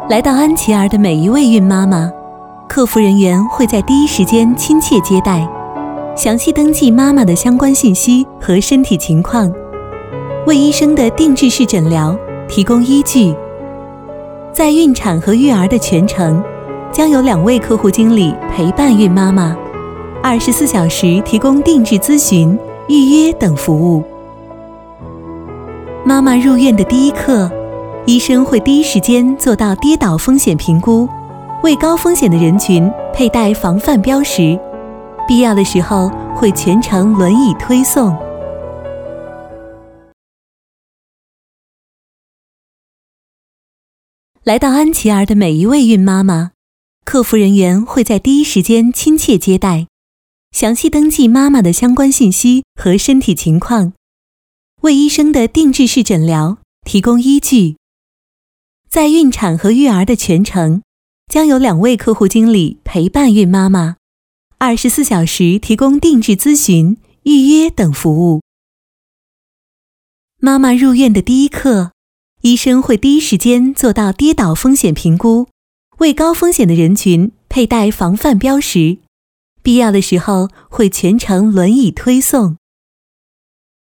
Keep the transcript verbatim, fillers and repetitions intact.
来到安琪儿的每一位孕妈妈，客服人员会在第一时间亲切接待，详细登记妈妈的相关信息和身体情况，为医生的定制式诊疗提供依据。在孕产和育儿的全程，将有两位客户经理陪伴孕妈妈，二十四小时提供定制咨询、预约等服务。妈妈入院的第一刻，医生会第一时间做到跌倒风险评估，为高风险的人群佩戴防范标识，必要的时候会全程轮椅推送。来到安琪儿的每一位孕妈妈，客服人员会在第一时间亲切接待，详细登记妈妈的相关信息和身体情况，为医生的定制式诊疗提供依据。在孕产和育儿的全程，将有两位客户经理陪伴孕妈妈，二十四小时提供定制咨询、预约等服务。妈妈入院的第一刻，医生会第一时间做到跌倒风险评估，为高风险的人群佩戴防范标识，必要的时候会全程轮椅推送。